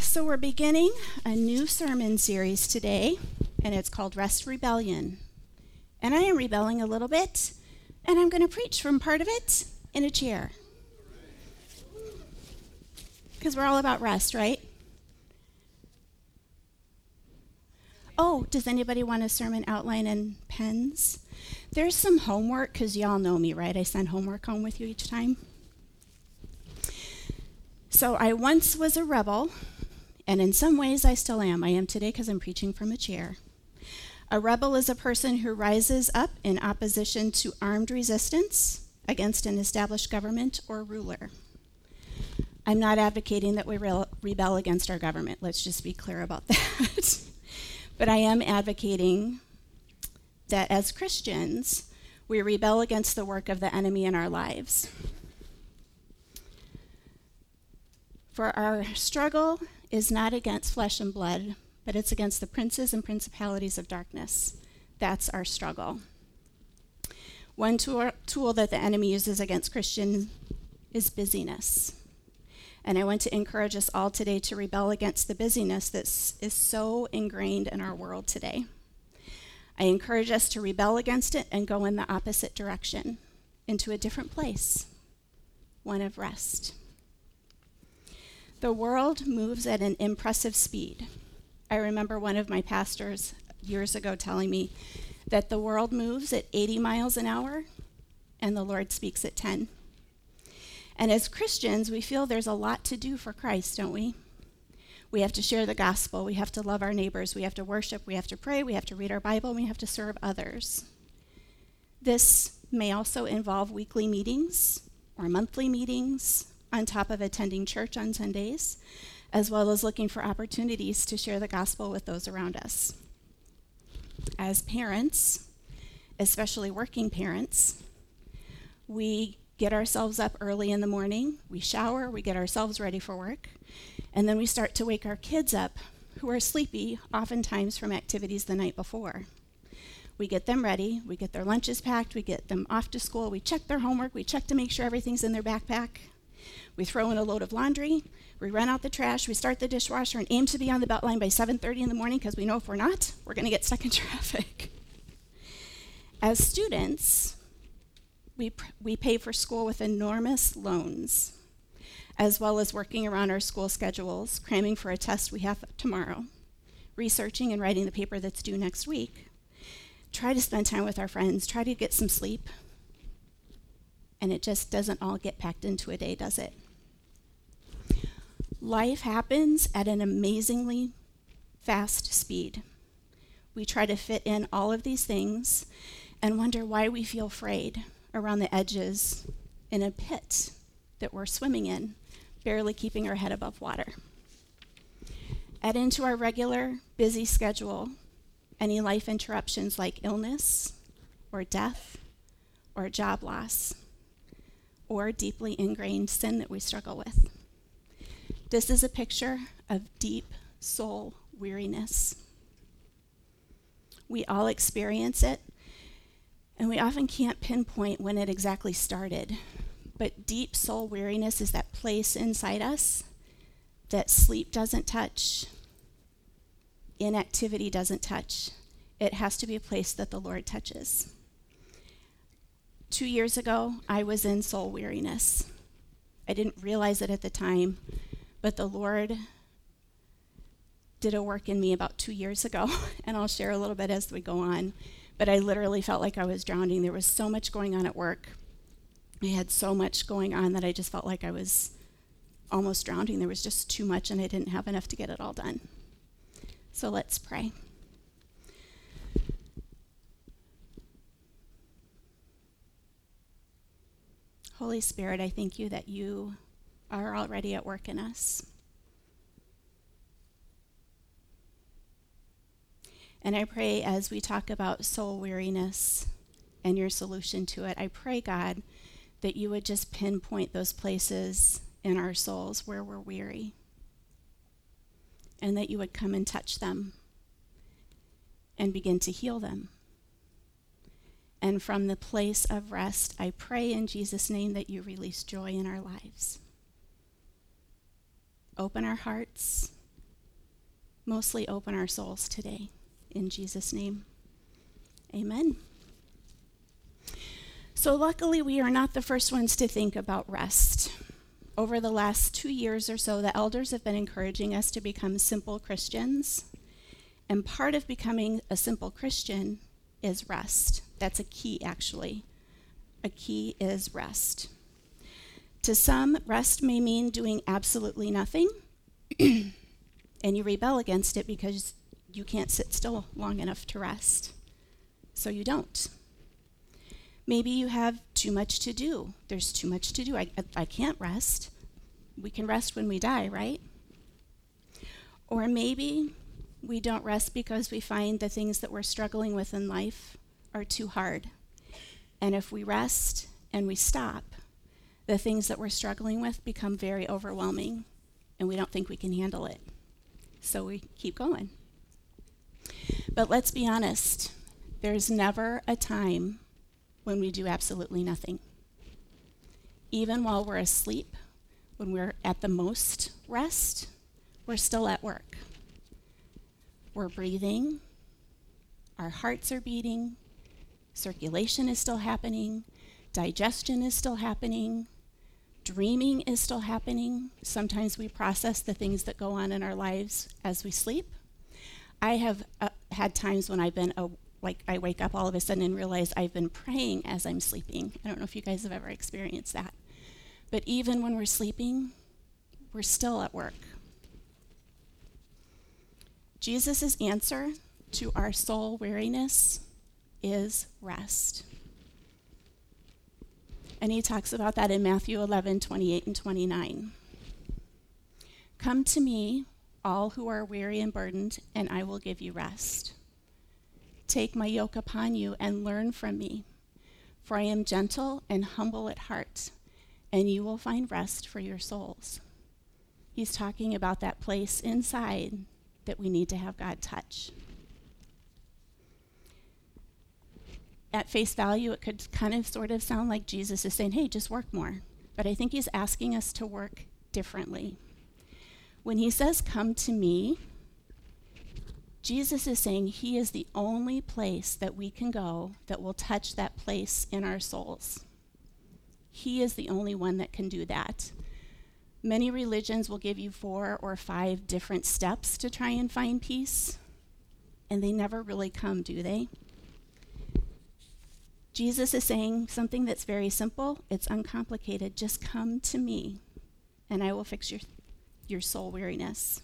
So we're beginning a new sermon series today, and it's called Rest Rebellion. And I am rebelling a little bit, and I'm going to preach from part of it in a chair. Because we're all about rest, right? Oh, does anybody want a sermon outline and pens? There's some homework, because y'all know me, right? I send homework home with you each time. So I once was a rebel, and in some ways I still am. I am today because I'm preaching from a chair. A rebel is a person who rises up in opposition to armed resistance against an established government or ruler. I'm not advocating that we rebel against our government. Let's just be clear about that. But I am advocating that as Christians, we rebel against the work of the enemy in our lives. For our struggle is not against flesh and blood, but it's against the princes and principalities of darkness. That's our struggle. One tool that the enemy uses against Christians is busyness. And I want to encourage us all today to rebel against the busyness that is so ingrained in our world today. I encourage us to rebel against it and go in the opposite direction, into a different place, one of rest. The world moves at an impressive speed. I remember one of my pastors years ago telling me that the world moves at 80 miles an hour and the Lord speaks at 10. And as Christians, we feel there's a lot to do for Christ, don't we? We have to share the gospel. We have to love our neighbors. We have to worship. We have to pray. We have to read our Bible. And we have to serve others. This may also involve weekly meetings or monthly meetings on top of attending church on Sundays, as well as looking for opportunities to share the gospel with those around us. As parents, especially working parents, we get ourselves up early in the morning, we shower, we get ourselves ready for work, and then we start to wake our kids up who are sleepy, oftentimes from activities the night before. We get them ready, we get their lunches packed, we get them off to school, we check their homework, we check to make sure everything's in their backpack. We throw in a load of laundry, we run out the trash, we start the dishwasher, and aim to be on the Beltline by 7:30 in the morning, because we know if we're not, we're going to get stuck in traffic. As students, we pay for school with enormous loans, as well as working around our school schedules, cramming for a test we have tomorrow, researching and writing the paper that's due next week. Try to spend time with our friends, try to get some sleep, and it just doesn't all get packed into a day, does it? Life happens at an amazingly fast speed. We try to fit in all of these things and wonder why we feel afraid around the edges in a pit that we're swimming in, barely keeping our head above water. Add into our regular busy schedule any life interruptions like illness or death or job loss or deeply ingrained sin that we struggle with. This is a picture of deep soul weariness. We all experience it, and we often can't pinpoint when it exactly started. But deep soul weariness is that place inside us that sleep doesn't touch, inactivity doesn't touch. It has to be a place that the Lord touches. 2 years ago, I was in soul weariness. I didn't realize it at the time, but the Lord did a work in me about 2 years ago, and I'll share a little bit as we go on. But I literally felt like I was drowning. There was so much going on at work. I had so much going on that I just felt like I was almost drowning. There was just too much, and I didn't have enough to get it all done. So let's pray. Holy Spirit, I thank you that you are already at work in us. And I pray as we talk about soul weariness and your solution to it, I pray, God, that you would just pinpoint those places in our souls where we're weary, and that you would come and touch them and begin to heal them. And from the place of rest, I pray in Jesus' name that you release joy in our lives. Open our hearts, mostly open our souls today. In Jesus' name, amen. So luckily, we are not the first ones to think about rest. Over the last 2 years or so, the elders have been encouraging us to become simple Christians. And part of becoming a simple Christian is rest. That's a key, actually. A key is rest. To some, rest may mean doing absolutely nothing, and you rebel against it because you can't sit still long enough to rest. So you don't. Maybe you have too much to do. There's too much to do. I can't rest. We can rest when we die, right? Or maybe we don't rest because we find the things that we're struggling with in life are too hard. And if we rest and we stop, the things that we're struggling with become very overwhelming, and we don't think we can handle it. So we keep going. But let's be honest, there's never a time when we do absolutely nothing. Even while we're asleep, when we're at the most rest, we're still at work. We're breathing, our hearts are beating, circulation is still happening, digestion is still happening, dreaming is still happening. Sometimes we process the things that go on in our lives as we sleep. I have had times when I've been, I wake up all of a sudden and realize I've been praying as I'm sleeping. I don't know if you guys have ever experienced that. But even when we're sleeping, we're still at work. Jesus' answer to our soul weariness is rest. And he talks about that in Matthew 11:28 and 29. Come to me, all who are weary and burdened, and I will give you rest. Take my yoke upon you and learn from me, for I am gentle and humble at heart, and you will find rest for your souls. He's talking about that place inside that we need to have God touch. At face value, it could kind of sort of sound like Jesus is saying, hey, just work more. But I think he's asking us to work differently. When he says, come to me, Jesus is saying he is the only place that we can go that will touch that place in our souls. He is the only one that can do that. Many religions will give you 4 or 5 different steps to try and find peace, and they never really come, do they? Jesus is saying something that's very simple. It's uncomplicated. Just come to me, and I will fix your soul weariness.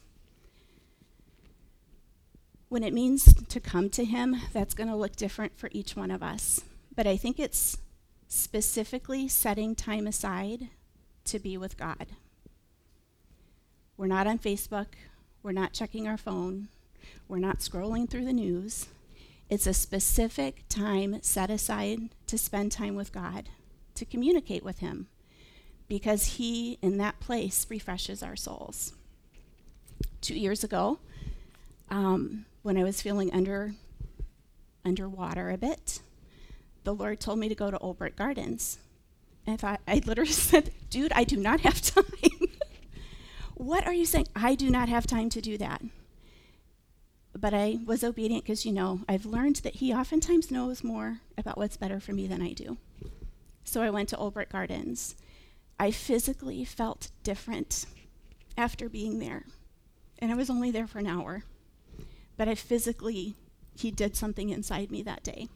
When it means to come to him, that's going to look different for each one of us. But I think it's specifically setting time aside to be with God. We're not on Facebook. We're not checking our phone. We're not scrolling through the news. It's a specific time set aside to spend time with God, to communicate with him, because he, in that place, refreshes our souls. 2 years ago, when I was feeling underwater a bit, the Lord told me to go to Olbert Gardens. And I literally said, dude, I do not have time. What are you saying? I do not have time to do that. But I was obedient because, I've learned that he oftentimes knows more about what's better for me than I do. So I went to Olbert Gardens. I physically felt different after being there. And I was only there for an hour. But he did something inside me that day.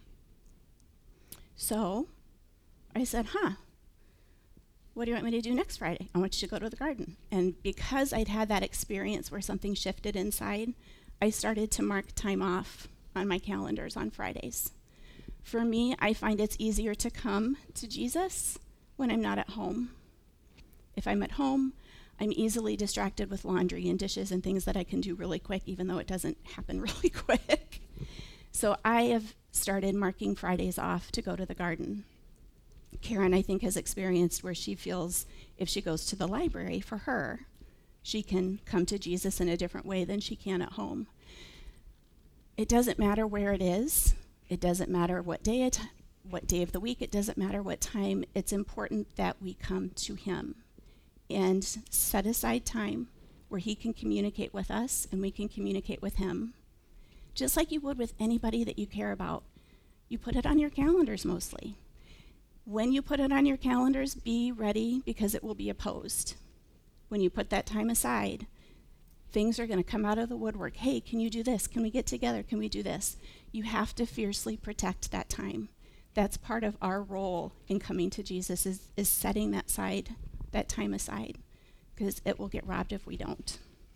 So I said, what do you want me to do next Friday? I want you to go to the garden. And because I'd had that experience where something shifted inside, I started to mark time off on my calendars on Fridays. For me, I find it's easier to come to Jesus when I'm not at home. If I'm at home, I'm easily distracted with laundry and dishes and things that I can do really quick, even though it doesn't happen really quick. So I have started marking Fridays off to go to the garden. Karen, I think, has experienced where she feels if she goes to the library, for her, she can come to Jesus in a different way than she can at home. It doesn't matter where it is. It doesn't matter what day of the week. It doesn't matter what time. It's important that we come to him and set aside time where he can communicate with us and we can communicate with him. Just like you would with anybody that you care about. You put it on your calendars mostly. When you put it on your calendars, be ready because it will be opposed. When you put that time aside, things are going to come out of the woodwork. Hey, can you do this? Can we get together? Can we do this? You have to fiercely protect that time. That's part of our role in coming to Jesus is setting that time aside, because it will get robbed if we don't.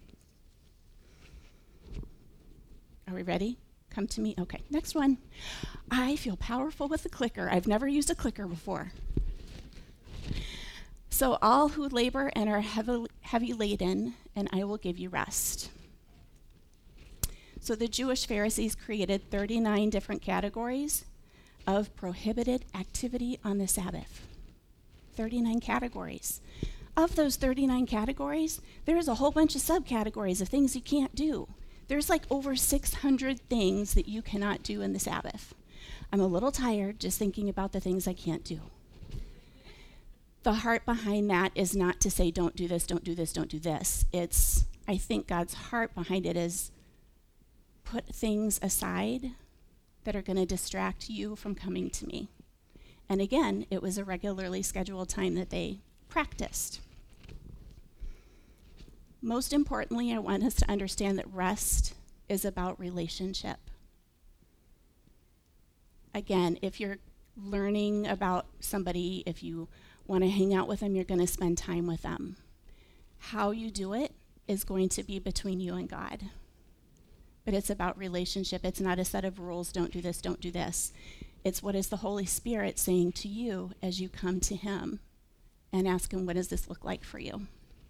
Are we ready? Come to me. Okay, next one. I feel powerful with the clicker. I've never used a clicker before. So all who labor and are heavy laden, and I will give you rest. So the Jewish Pharisees created 39 different categories of prohibited activity on the Sabbath. 39 categories. Of those 39 categories, there's a whole bunch of subcategories of things you can't do. There's like over 600 things that you cannot do in the Sabbath. I'm a little tired just thinking about the things I can't do. The heart behind that is not to say don't do this, don't do this, don't do this. I think God's heart behind it is put things aside that are going to distract you from coming to me. And again, it was a regularly scheduled time that they practiced. Most importantly, I want us to understand that rest is about relationship. Again, if you're learning about somebody, if you want to hang out with them, you're going to spend time with them. How you do it is going to be between you and God. But it's about relationship. It's not a set of rules, don't do this, don't do this. It's what is the Holy Spirit saying to you as you come to him and ask him, what does this look like for you?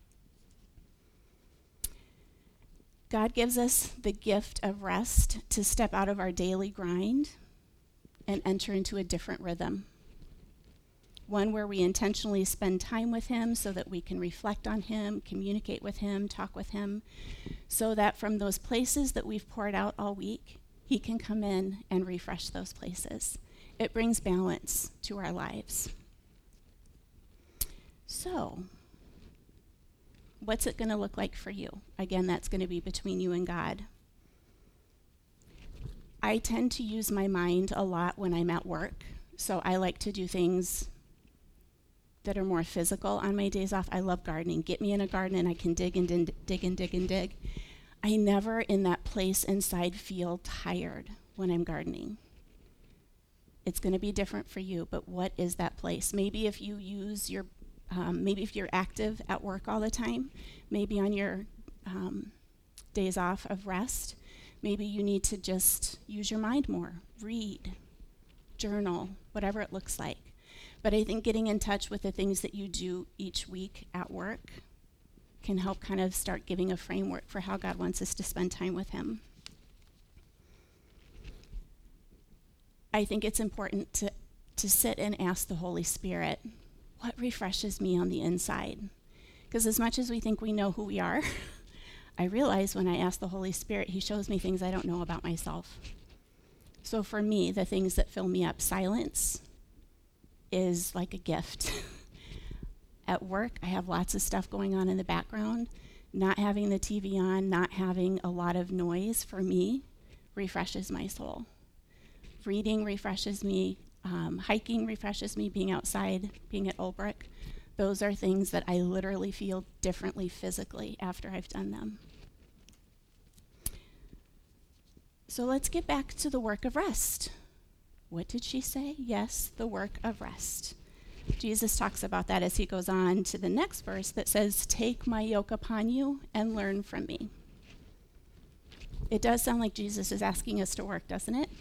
God gives us the gift of rest to step out of our daily grind and enter into a different rhythm. One where we intentionally spend time with him so that we can reflect on him, communicate with him, talk with him, so that from those places that we've poured out all week, he can come in and refresh those places. It brings balance to our lives. So, what's it going to look like for you? Again, that's going to be between you and God. I tend to use my mind a lot when I'm at work, so I like to do things that are more physical on my days off. I love gardening. Get me in a garden and I can dig and dig and dig and dig. I never in that place inside feel tired when I'm gardening. It's going to be different for you, but what is that place? Maybe if you use your, maybe if you're active at work all the time, maybe on your days off of rest, maybe you need to just use your mind more, read, journal, whatever it looks like. But I think getting in touch with the things that you do each week at work can help kind of start giving a framework for how God wants us to spend time with him. I think it's important to sit and ask the Holy Spirit, what refreshes me on the inside? Because as much as we think we know who we are, I realize when I ask the Holy Spirit, he shows me things I don't know about myself. So for me, the things that fill me up, silence is like a gift. At work, I have lots of stuff going on in the background. Not having the TV on, not having a lot of noise, for me, refreshes my soul. Reading refreshes me. Hiking refreshes me. Being outside, being at Olbrich. Those are things that I literally feel differently physically after I've done them. So let's get back to the work of rest. What did she say? Yes, the work of rest. Jesus talks about that as he goes on to the next verse that says, take my yoke upon you and learn from me. It does sound like Jesus is asking us to work, doesn't it?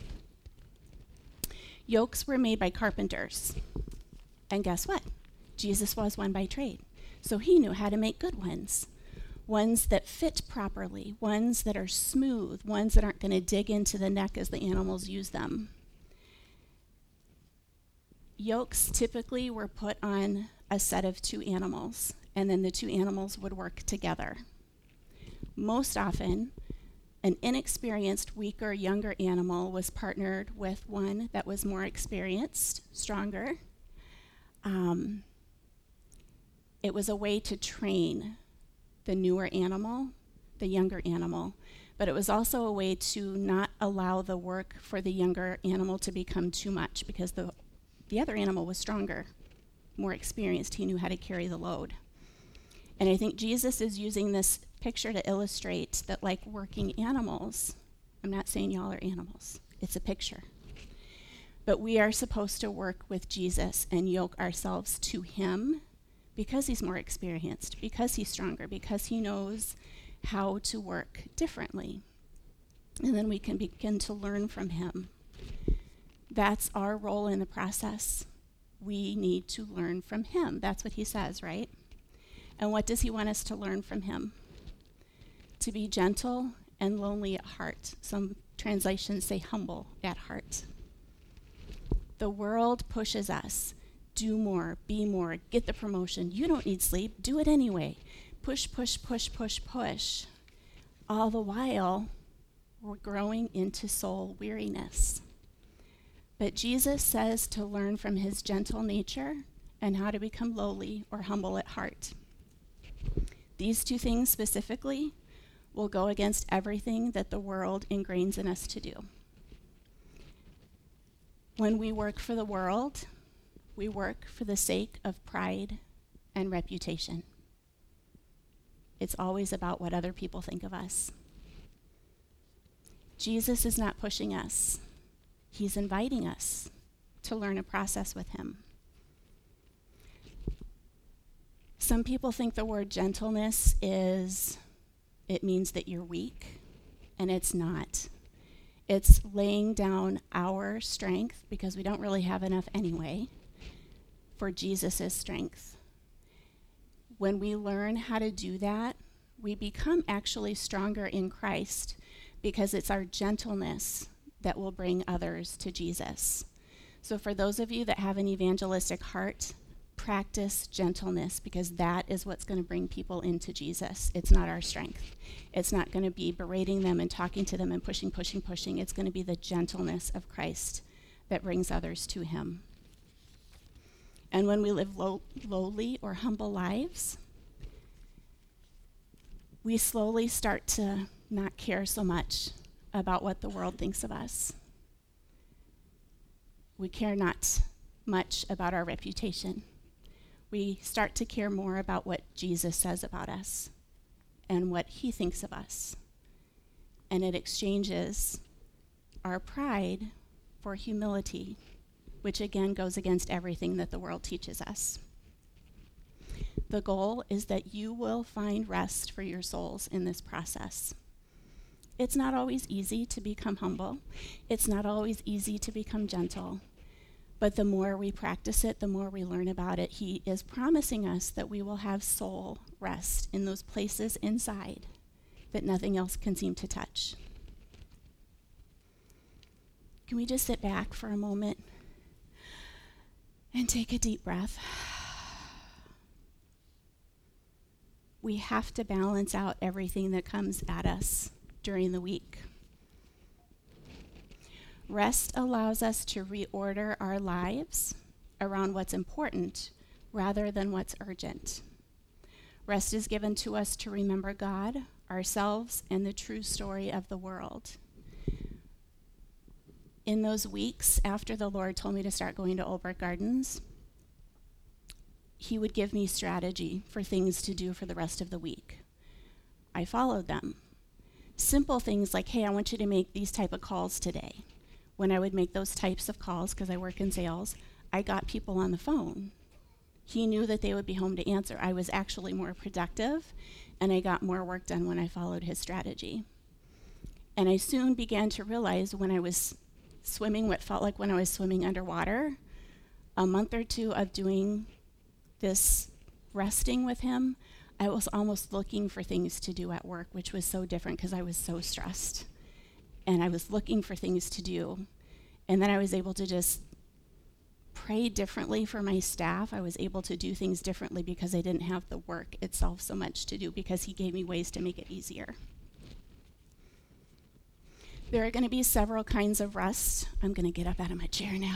Yokes were made by carpenters. And guess what? Jesus was one by trade. So he knew how to make good ones. Ones that fit properly, ones that are smooth, ones that aren't going to dig into the neck as the animals use them. Yokes typically were put on a set of two animals, and then the two animals would work together. Most often, an inexperienced, weaker, younger animal was partnered with one that was more experienced, stronger. It was a way to train the newer animal, the younger animal. But it was also a way to not allow the work for the younger animal to become too much, because the other animal was stronger, more experienced. He knew how to carry the load. And I think Jesus is using this picture to illustrate that, like working animals, I'm not saying y'all are animals, it's a picture. But we are supposed to work with Jesus and yoke ourselves to him because he's more experienced, because he's stronger, because he knows how to work differently. And then we can begin to learn from him. That's our role in the process. We need to learn from him. That's what he says, right? And what does he want us to learn from him? To be gentle and lowly at heart. Some translations say humble at heart. The world pushes us. Do more, be more, get the promotion. You don't need sleep, do it anyway. Push, push, push, push, push. All the while, we're growing into soul weariness. But Jesus says to learn from his gentle nature and how to become lowly or humble at heart. These two things specifically will go against everything that the world ingrains in us to do. When we work for the world, we work for the sake of pride and reputation. It's always about what other people think of us. Jesus is not pushing us. He's inviting us to learn a process with him. Some people think the word gentleness it means that you're weak, and it's not. It's laying down our strength, because we don't really have enough anyway, for Jesus' strength. When we learn how to do that, we become actually stronger in Christ, because it's our gentleness that will bring others to Jesus. So for those of you that have an evangelistic heart, practice gentleness, because that is what's going to bring people into Jesus. It's not our strength. It's not going to be berating them and talking to them and pushing, pushing, pushing. It's going to be the gentleness of Christ that brings others to him. And when we live lowly or humble lives, we slowly start to not care so much about what the world thinks of us. We care not much about our reputation. We start to care more about what Jesus says about us and what he thinks of us. And it exchanges our pride for humility, which again goes against everything that the world teaches us. The goal is that you will find rest for your souls in this process. It's not always easy to become humble. It's not always easy to become gentle. But the more we practice it, the more we learn about it. He is promising us that we will have soul rest in those places inside that nothing else can seem to touch. Can we just sit back for a moment and take a deep breath? We have to balance out everything that comes at us during the week. Rest allows us to reorder our lives around what's important rather than what's urgent. Rest is given to us to remember God, ourselves, and the true story of the world. In those weeks after the Lord told me to start going to Old Brook Gardens, he would give me strategy for things to do for the rest of the week. I followed them. Simple things like, hey, I want you to make these type of calls today. When I would make those types of calls, because I work in sales, I got people on the phone. He knew that they would be home to answer. I was actually more productive, and I got more work done when I followed his strategy. And I soon began to realize when I was swimming what felt like when I was swimming underwater, a month or two of doing this resting with him, I was almost looking for things to do at work, which was so different because I was so stressed. And I was looking for things to do. And then I was able to just pray differently for my staff. I was able to do things differently because I didn't have the work itself so much to do, because he gave me ways to make it easier. There are going to be several kinds of rest. I'm going to get up out of my chair now.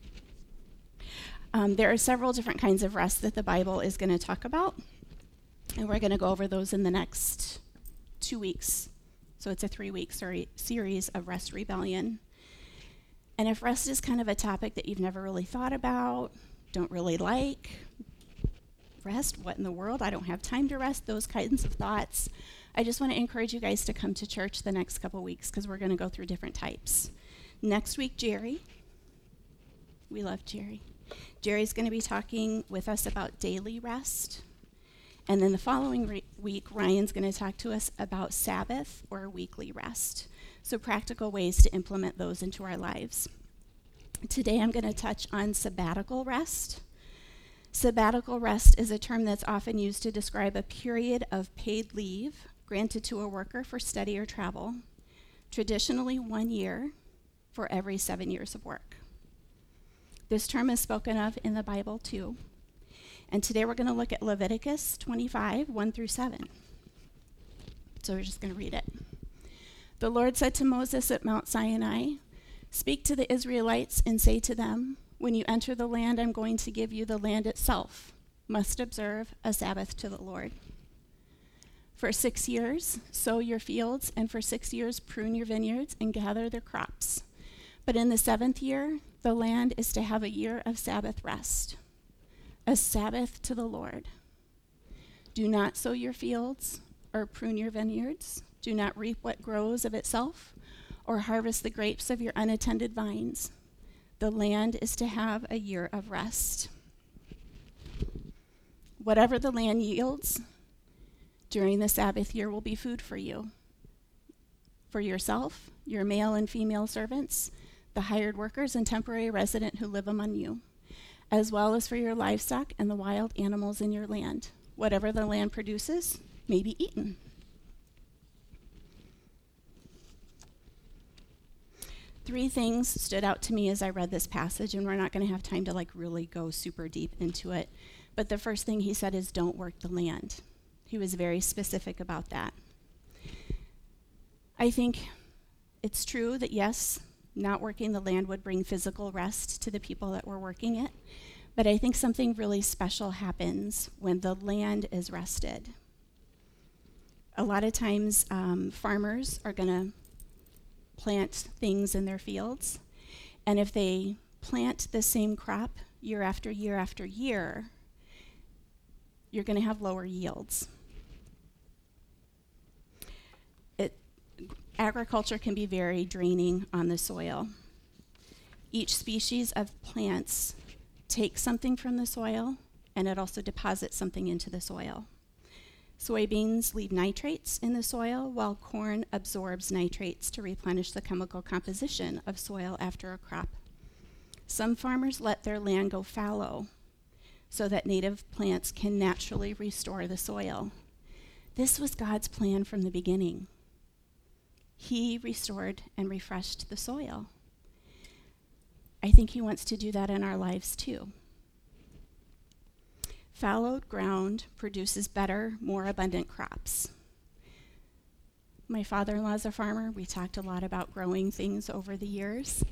There are several different kinds of rest that the Bible is going to talk about. And we're going to go over those in the next 2 weeks. So it's a 3-week series of rest rebellion. And if rest is kind of a topic that you've never really thought about, don't really like, rest, what in the world? I don't have time to rest, those kinds of thoughts. I just want to encourage you guys to come to church the next couple weeks because we're going to go through different types. Next week, Jerry. We love Jerry. Jerry's going to be talking with us about daily rest. And then the following week, Ryan's going to talk to us about Sabbath or weekly rest. So practical ways to implement those into our lives. Today I'm going to touch on sabbatical rest. Sabbatical rest is a term that's often used to describe a period of paid leave granted to a worker for study or travel, traditionally 1 year for every 7 years of work. This term is spoken of in the Bible too. And today we're going to look at Leviticus 25, 1 through 7. So we're just going to read it. The Lord said to Moses at Mount Sinai, "Speak to the Israelites and say to them, when you enter the land I'm going to give you, the land itself must observe a Sabbath to the Lord. For 6 years, sow your fields, and for 6 years, prune your vineyards and gather their crops. But in the 7th year, the land is to have a year of Sabbath rest, a Sabbath to the Lord. Do not sow your fields or prune your vineyards. Do not reap what grows of itself or harvest the grapes of your unattended vines. The land is to have a year of rest. Whatever the land yields during the Sabbath year will be food for you, for yourself, your male and female servants, the hired workers and temporary resident who live among you, as well as for your livestock and the wild animals in your land. Whatever the land produces may be eaten." Three things stood out to me as I read this passage, and we're not going to have time to really go super deep into it. But the first thing he said is don't work the land. He was very specific about that. I think it's true that yes, not working the land would bring physical rest to the people that were working it. But I think something really special happens when the land is rested. A lot of times farmers are going to plant things in their fields. And if they plant the same crop year after year after year, you're going to have lower yields. Agriculture can be very draining on the soil. Each species of plants takes something from the soil, and it also deposits something into the soil. Soybeans leave nitrates in the soil, while corn absorbs nitrates to replenish the chemical composition of soil after a crop. Some farmers let their land go fallow so that native plants can naturally restore the soil. This was God's plan from the beginning. He restored and refreshed the soil. I think he wants to do that in our lives too. Fallowed ground produces better, more abundant crops. My father-in-law is a farmer. We talked a lot about growing things over the years.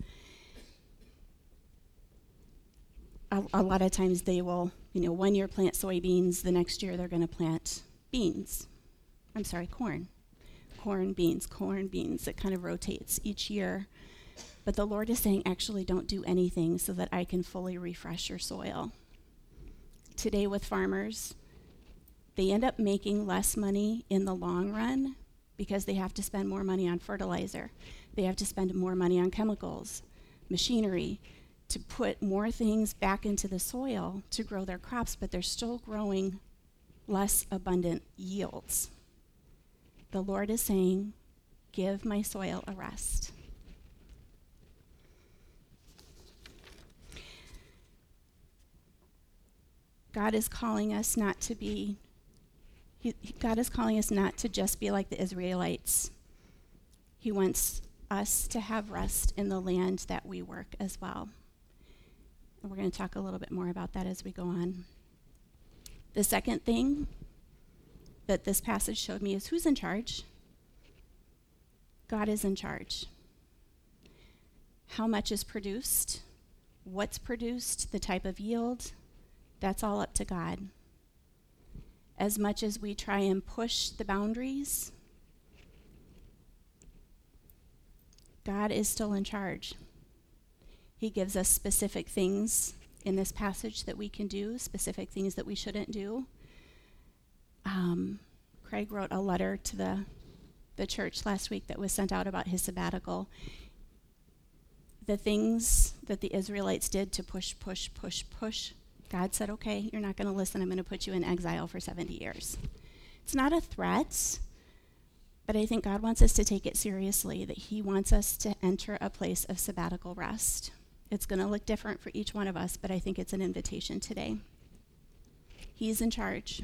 A lot of times they will, 1 year plant soybeans, the next year they're going to plant corn. Corn, beans. It kind of rotates each year. But the Lord is saying, actually, don't do anything so that I can fully refresh your soil. Today with farmers, they end up making less money in the long run because they have to spend more money on fertilizer. They have to spend more money on chemicals, machinery, to put more things back into the soil to grow their crops, but they're still growing less abundant yields. The Lord is saying, give my soil a rest. God is calling us not to just be like the Israelites. He wants us to have rest in the land that we work as well. And we're going to talk a little bit more about that as we go on. The second thing that this passage showed me is who's in charge? God is in charge. How much is produced? What's produced? The type of yield? That's all up to God. as much as we try and push the boundaries, God is still in charge. He gives us specific things in this passage that we can do, specific things that we shouldn't do. Craig wrote a letter to the church last week that was sent out about his sabbatical. The things that the Israelites did to push, God said, okay, you're not going to listen. I'm going to put you in exile for 70 years. It's not a threat, but I think God wants us to take it seriously, that he wants us to enter a place of sabbatical rest. It's going to look different for each one of us, but I think it's an invitation today. He's in charge.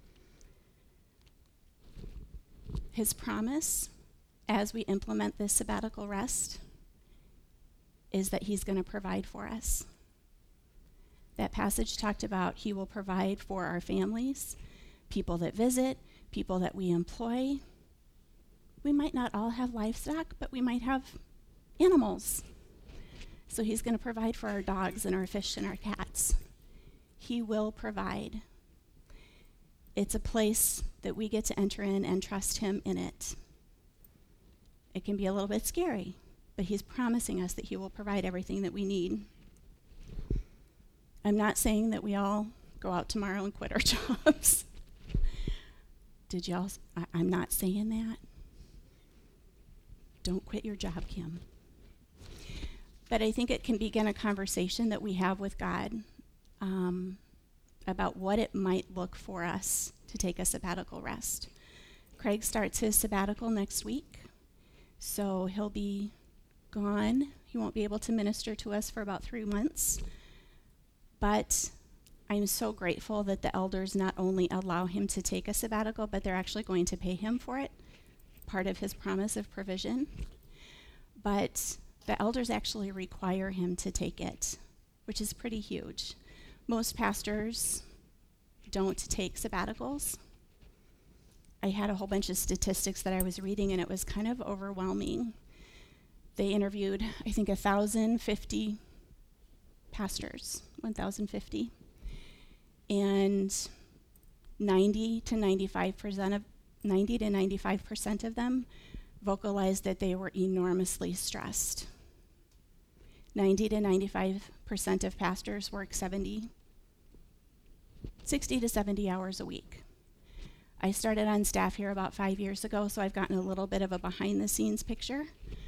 His promise, as we implement this sabbatical rest, is that he's going to provide for us. That passage talked about he will provide for our families, people that visit, people that we employ. We might not all have livestock, but we might have animals. So he's going to provide for our dogs and our fish and our cats. He will provide. It's a place that we get to enter in and trust him in it. It can be a little bit scary, but he's promising us that he will provide everything that we need. I'm not saying that we all go out tomorrow and quit our jobs. Did y'all? I'm not saying that. Don't quit your job, Kim. But I think it can begin a conversation that we have with God about what it might look for us to take a sabbatical rest. Craig starts his sabbatical next week, so he'll be gone. He won't be able to minister to us for about 3 months. But I'm so grateful that the elders not only allow him to take a sabbatical, but they're actually going to pay him for it, part of his promise of provision. But the elders actually require him to take it, which is pretty huge. Most pastors don't take sabbaticals. I had a whole bunch of statistics that I was reading, and it was kind of overwhelming. They interviewed, I think, 1,050 pastors, 1,050, and 90 to 95% of them vocalized that they were enormously stressed. 90 to 95% of pastors work 60 to 70 hours a week. I started on staff here about 5 years ago, so I've gotten a little bit of a behind-the-scenes picture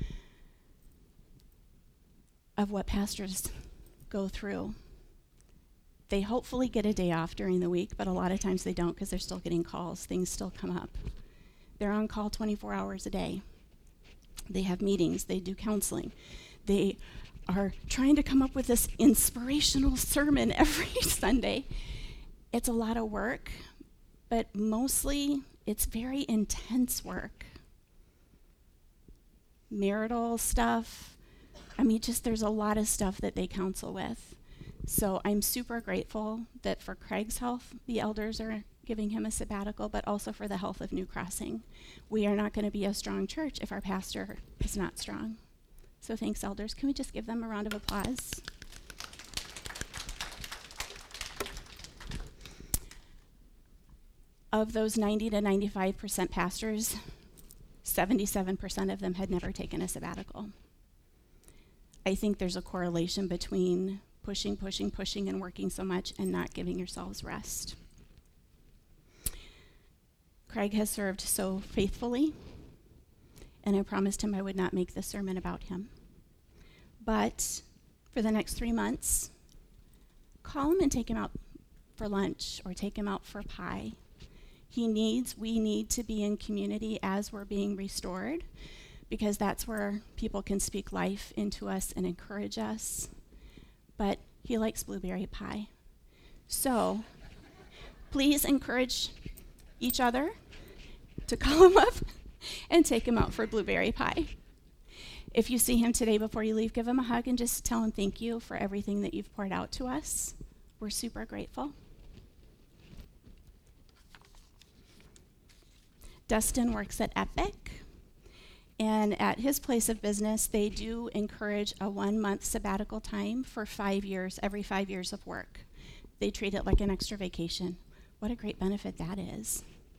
of what pastors go through. They hopefully get a day off during the week, but a lot of times they don't because they're still getting calls. Things still come up. They're on call 24 hours a day. They have meetings. They do counseling. They are trying to come up with this inspirational sermon every Sunday. It's a lot of work, but mostly it's very intense work. Marital stuff. There's a lot of stuff that they counsel with. So I'm super grateful that for Craig's health, the elders are giving him a sabbatical, but also for the health of New Crossing. We are not going to be a strong church if our pastor is not strong. So thanks, elders. Can we just give them a round of applause? Of those 90 to 95% pastors, 77% of them had never taken a sabbatical. I think there's a correlation between pushing, and working so much and not giving yourselves rest. Craig has served so faithfully, and I promised him I would not make this sermon about him. But for the next 3 months, call him and take him out for lunch or take him out for pie. We need to be in community as we're being restored, because that's where people can speak life into us and encourage us. But he likes blueberry pie. So please encourage each other to call him up and take him out for blueberry pie. If you see him today before you leave, give him a hug and just tell him thank you for everything that you've poured out to us. We're super grateful. Dustin works at Epic, and at his place of business, they do encourage a 1-month sabbatical time for 5 years, every 5 years of work. They treat it like an extra vacation. what a great benefit that is.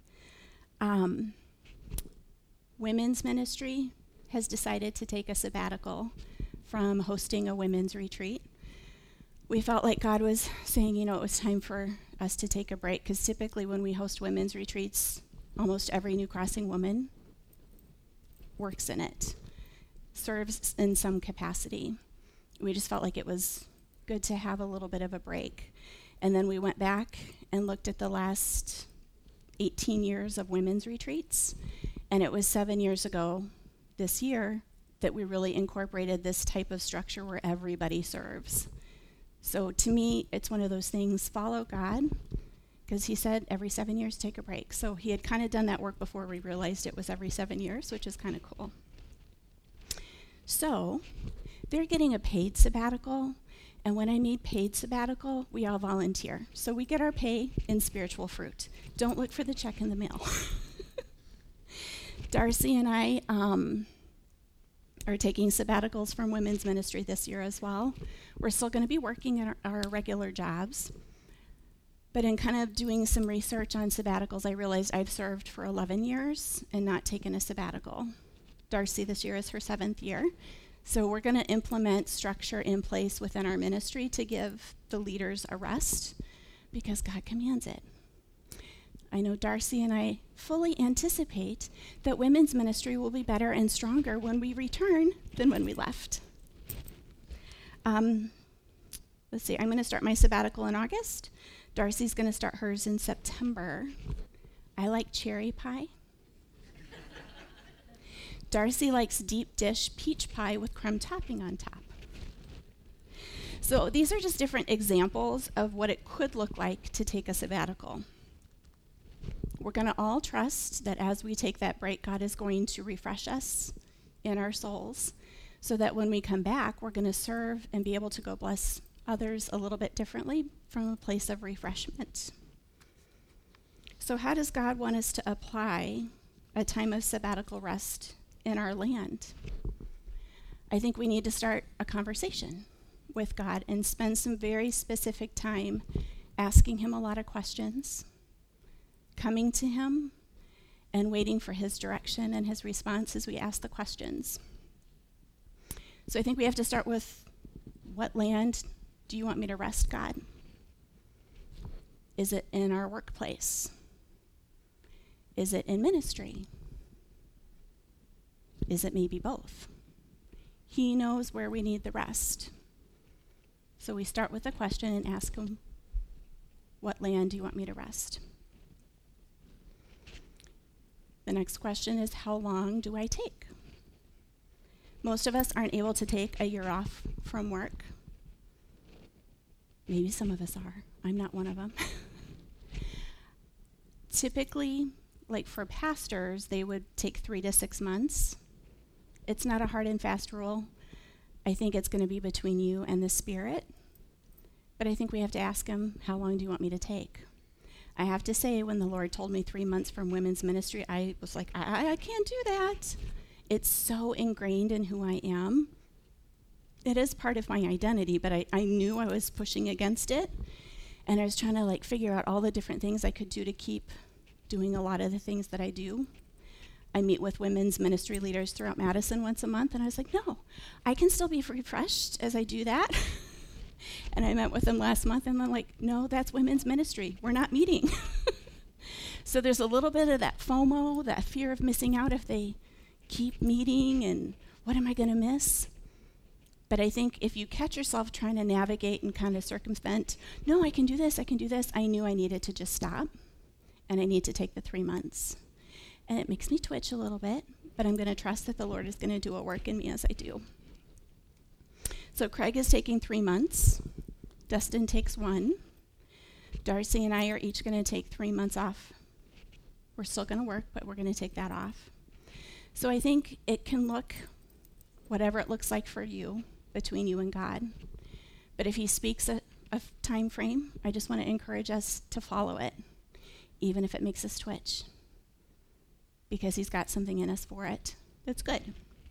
Women's ministry has decided to take a sabbatical from hosting a women's retreat. We felt like God was saying, it was time for us to take a break, because typically when we host women's retreats, almost every New Crossing woman works in it, serves in some capacity. We just felt like it was good to have a little bit of a break. And then we went back and looked at the last 18 years of women's retreats, and it was 7 years ago this year that we really incorporated this type of structure where everybody serves. So to me, it's one of those things, follow God, because he said every 7 years take a break. So he had kind of done that work before we realized it was every 7 years, which is kind of cool. So they're getting a paid sabbatical, and when I mean paid sabbatical, we all volunteer. So we get our pay in spiritual fruit. Don't look for the check in the mail. Darcy and I are taking sabbaticals from women's ministry this year as well. We're still going to be working in our regular jobs. But in kind of doing some research on sabbaticals, I realized I've served for 11 years and not taken a sabbatical. Darcy this year is her 7th year. So we're going to implement structure in place within our ministry to give the leaders a rest, because God commands it. I know Darcy and I fully anticipate that women's ministry will be better and stronger when we return than when we left. Let's see, I'm going to start my sabbatical in August. Darcy's going to start hers in September. I like cherry pie. Darcy likes deep dish peach pie with crumb topping on top. So these are just different examples of what it could look like to take a sabbatical. We're going to all trust that as we take that break, God is going to refresh us in our souls, so that when we come back, we're going to serve and be able to go bless others a little bit differently from a place of refreshment. So how does God want us to apply a time of sabbatical rest in our land? I think we need to start a conversation with God and spend some very specific time asking him a lot of questions, coming to him and waiting for his direction and his response as we ask the questions. So I think we have to start with, what land do you want me to rest, God? Is it in our workplace? Is it in ministry? Is it maybe both? He knows where we need the rest. So we start with a question and ask him, what land do you want me to rest? The next question is, how long do I take? Most of us aren't able to take a year off from work. Maybe some of us are. I'm not one of them. Typically, like for pastors, they would take 3 to 6 months. It's not a hard and fast rule. I think it's going to be between you and the Spirit. But I think we have to ask him, how long do you want me to take? I have to say, when the Lord told me 3 months from women's ministry, I was like, I can't do that. It's so ingrained in who I am. It is part of my identity, but I knew I was pushing against it. And I was trying to figure out all the different things I could do to keep doing a lot of the things that I do. I meet with women's ministry leaders throughout Madison once a month, and I was like, no, I can still be refreshed as I do that. And I met with them last month, and I'm like, no, that's women's ministry. We're not meeting. So there's a little bit of that FOMO, that fear of missing out if they keep meeting, and what am I going to miss? But I think if you catch yourself trying to navigate and kind of circumvent, no, I can do this, I knew I needed to just stop, and I need to take the 3 months. And it makes me twitch a little bit, but I'm going to trust that the Lord is going to do a work in me as I do. So Craig is taking 3 months. Dustin takes 1. Darcy and I are each going to take 3 months off. We're still going to work, but we're going to take that off. So I think it can look whatever it looks like for you, between you and God. But if he speaks a time frame, I just want to encourage us to follow it, even if it makes us twitch, because he's got something in us for it that's good.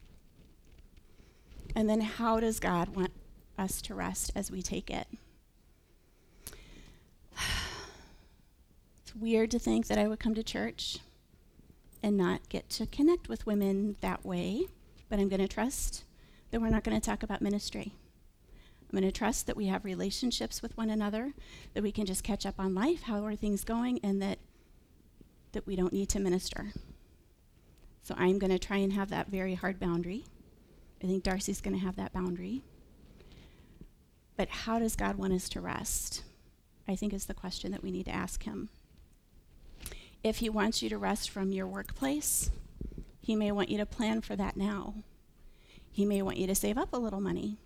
And then how does God want us to rest as we take it? It's weird to think that I would come to church and not get to connect with women that way, but I'm going to trust that we're not going to talk about ministry. I'm going to trust that we have relationships with one another, that we can just catch up on life, how are things going, and that we don't need to minister. So I'm going to try and have that very hard boundary. I think Darcy's going to have that boundary. But how does God want us to rest? I think is the question that we need to ask him. If he wants you to rest from your workplace, he may want you to plan for that now. He may want you to save up a little money.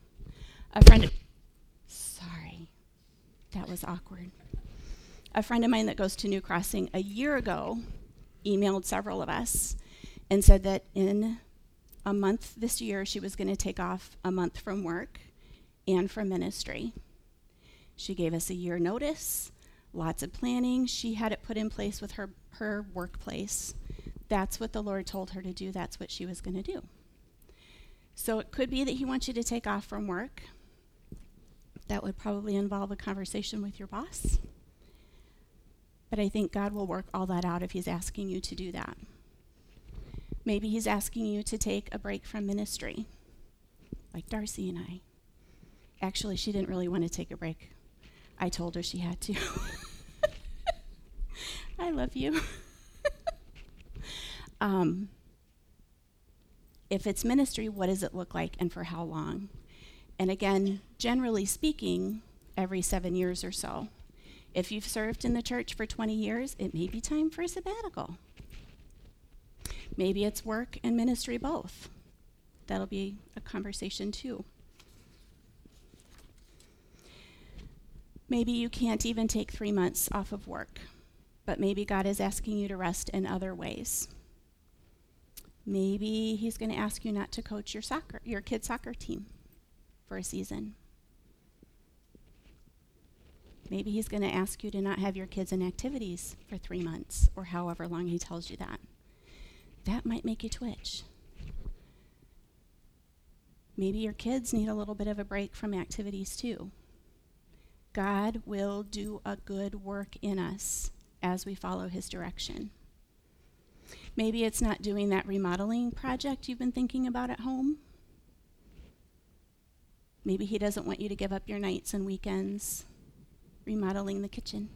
Sorry, that was awkward. A friend of mine that goes to New Crossing a year ago emailed several of us and said that in a month this year, she was going to take off a month from work and from ministry. She gave us a year notice, lots of planning. She had it put in place with her workplace. That's what the Lord told her to do. That's what she was going to do. So it could be that he wants you to take off from work. That would probably involve a conversation with your boss. But I think God will work all that out if he's asking you to do that. Maybe he's asking you to take a break from ministry, like Darcy and I. Actually, she didn't really want to take a break. I told her she had to. I love you. If it's ministry, what does it look like and for how long? And again, generally speaking, every 7 years or so. If you've served in the church for 20 years, it may be time for a sabbatical. Maybe it's work and ministry both. That'll be a conversation too. Maybe you can't even take 3 months off of work, but maybe God is asking you to rest in other ways. Maybe he's going to ask you not to coach your kid's soccer team for a season. Maybe he's going to ask you to not have your kids in activities for 3 months or however long he tells you that. That might make you twitch. Maybe your kids need a little bit of a break from activities too. God will do a good work in us as we follow his direction. Maybe it's not doing that remodeling project you've been thinking about at home. Maybe he doesn't want you to give up your nights and weekends remodeling the kitchen.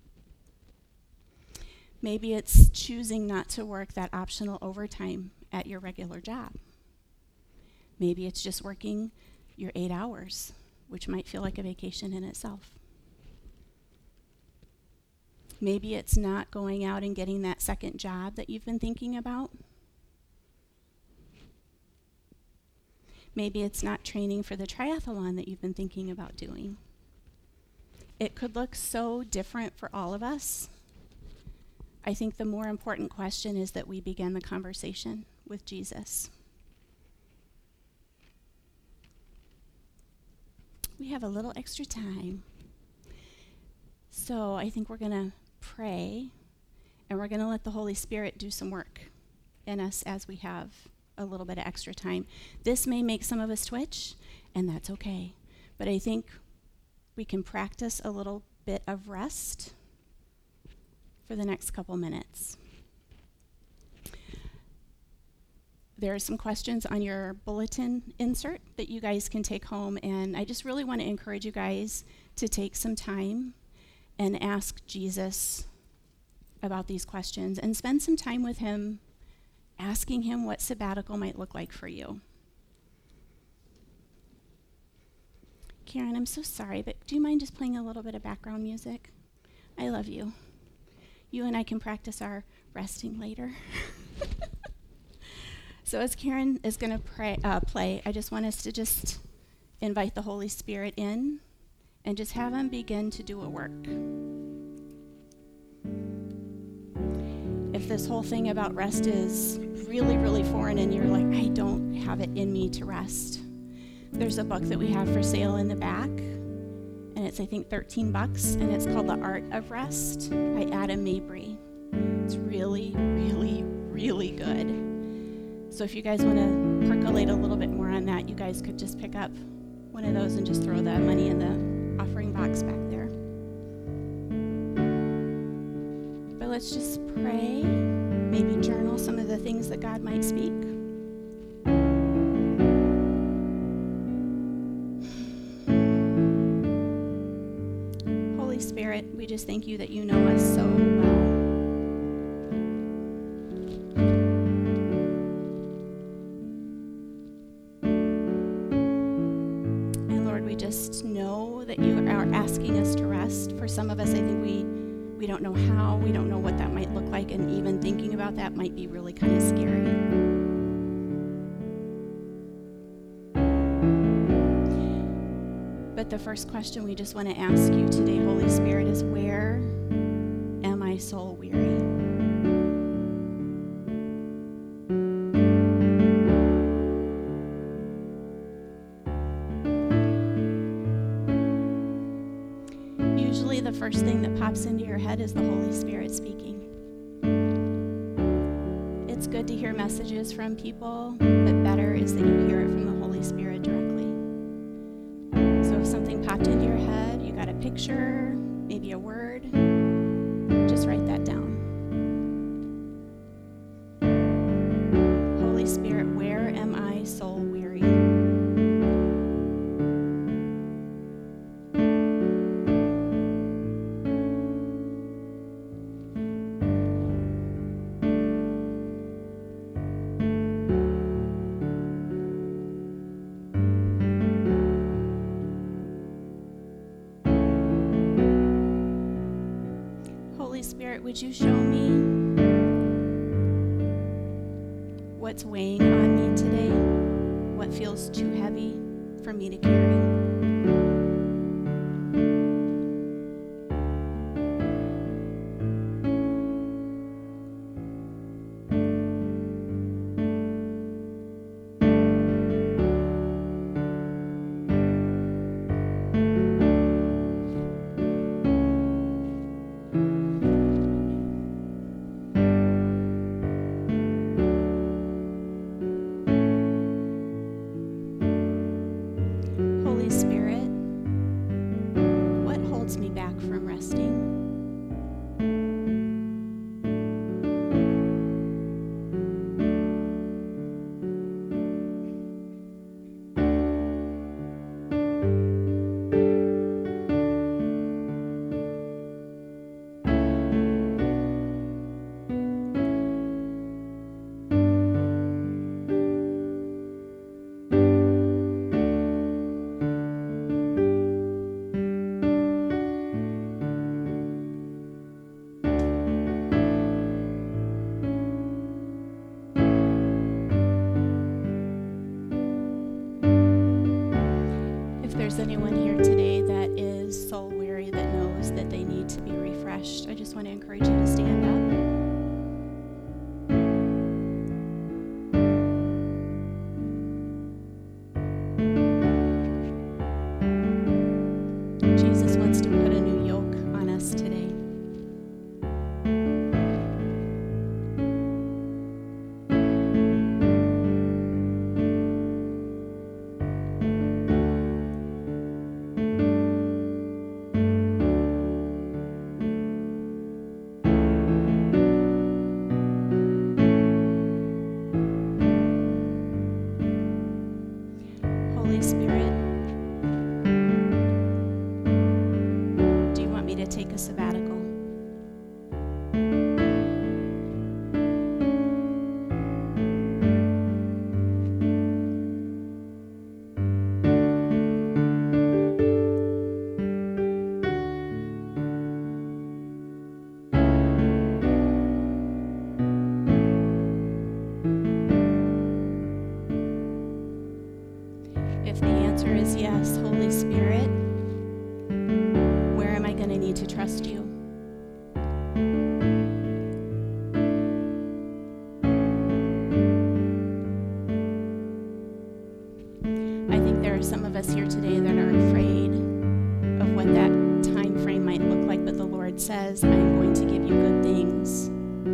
Maybe it's choosing not to work that optional overtime at your regular job. Maybe it's just working your 8 hours, which might feel like a vacation in itself. Maybe it's not going out and getting that second job that you've been thinking about. Maybe it's not training for the triathlon that you've been thinking about doing. It could look so different for all of us. I think the more important question is that we begin the conversation with Jesus. We have a little extra time. So I think we're going to pray, and we're going to let the Holy Spirit do some work in us as we have a little bit of extra time. This may make some of us twitch, and that's okay. But I think we can practice a little bit of rest for the next couple minutes. There are some questions on your bulletin insert that you guys can take home, and I just really want to encourage you guys to take some time and ask Jesus about these questions and spend some time with him, asking him what sabbatical might look like for you. Karen, I'm so sorry, but do you mind just playing a little bit of background music? I love you. You and I can practice our resting later. So as Karen is going to play, I just want us to just invite the Holy Spirit in and just have him begin to do a work. If this whole thing about rest is really, really foreign and you're like, I don't have it in me to rest, there's a book that we have for sale in the back, and it's, I think, $13, and it's called The Art of Rest by Adam Mabry. It's really, really, really good. So if you guys want to percolate a little bit more on that, you guys could just pick up one of those and just throw the money in the offering box back there. let's just pray, maybe journal some of the things that God might speak. Holy Spirit, we just thank you that you know us so well. And Lord, we just know that you are asking us to rest. For some of us, I think we don't know how, we don't know what that might look like, and even thinking about that might be really kind of scary. But the first question we just want to ask you today, Holy Spirit, is where am I soul weary? Usually the first thing that pops into your head is the Holy Spirit speaking. It's good to hear messages from people, but better is that you hear it from the Holy Spirit directly. So if something popped into your head, you got a picture, maybe a word, just write that down. Holy Spirit, where am I soul weary? Holy Spirit, would you show me what's weighing on me today? What feels too heavy for me to carry? Holy Spirit, what holds me back from resting? If there's anyone here today that is soul weary, that knows that they need to be refreshed, I just want to encourage you to stand up. Jesus wants to put a new yoke on us today. Holy Spirit, do you want me to take a sabbatical? If the answer is yes, Holy Spirit, where am I going to need to trust you? I think there are some of us here today that are afraid of what that time frame might look like, but the Lord says, I am going to give you good things.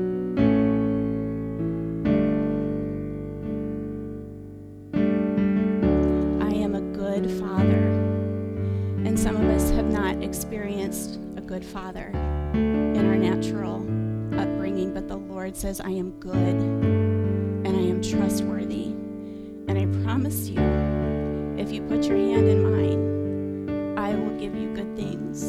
Father, some of us have not experienced a good father in our natural belonging, but the Lord says, I am good and I am trustworthy. And I promise you, if you put your hand in mine, I will give you good things.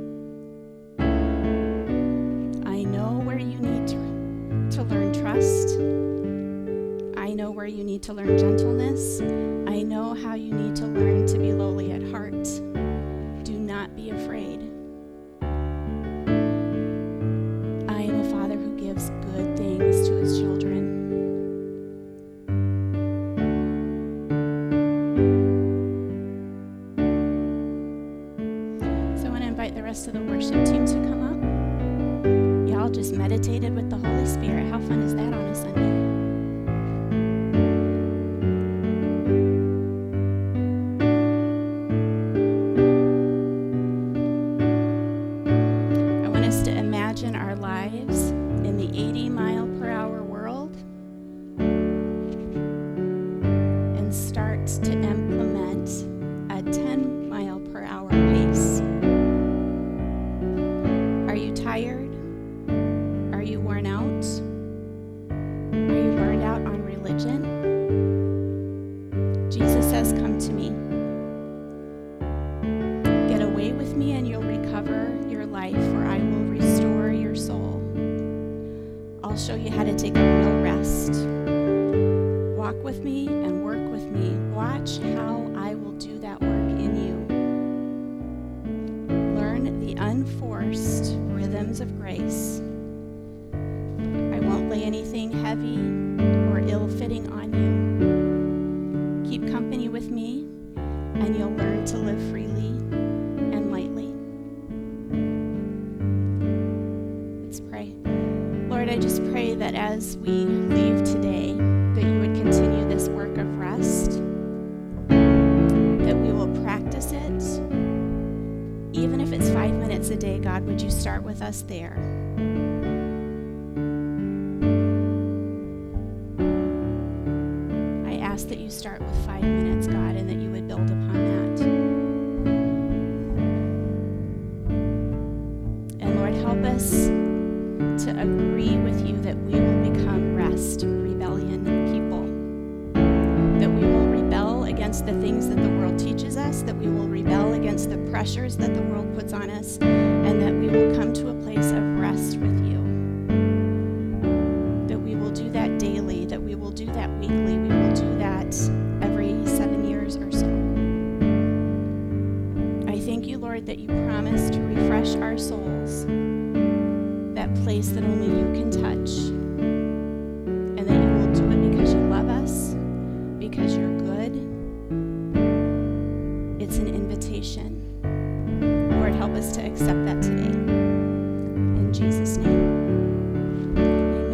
I know where you need to learn trust. I know where you need to learn gentleness. I know how you need to learn to be lowly at heart. Do not be afraid. I am a Father who gives good things to his children. So I want to invite the rest of the worship team to come up. Y'all just meditated with the Holy Spirit. How fun is that on a Sunday? Our lives in the 80-mile-per-hour world and start to implement a 10-mile-per-hour pace. Are you tired? Are you worn out? Are you burned out on religion? Jesus says, come to me. Get away with me and you'll recover your life, for I will restore your soul. I'll show you how to take a real rest. Walk with me and work with me. Watch how I will do that work in you. Learn the unforced rhythms of grace. I won't lay anything heavy or ill-fitting on you. Keep company with me and you'll learn to live freely and lightly. Let's pray. Lord, I just pray that as we leave today, that you would continue this work of rest, that we will practice it. Even if it's 5 minutes a day, God, would you start with us there? I ask that you start with 5 minutes, God, and that you would build upon that. And Lord, help us to agree with you that we will become rest, rebellion people. That we will rebel against the things that the world teaches us, that we will rebel against the pressures that the world puts on us, and that we will come to a place of rest with you. That we will do that daily, that we will do that weekly, we will do that every 7 years or so. I thank you, Lord, that you promise to refresh our souls, that place that only you can touch, and that you will do it because you love us, because you're good. It's an invitation. Lord, help us to accept that today. In Jesus' name.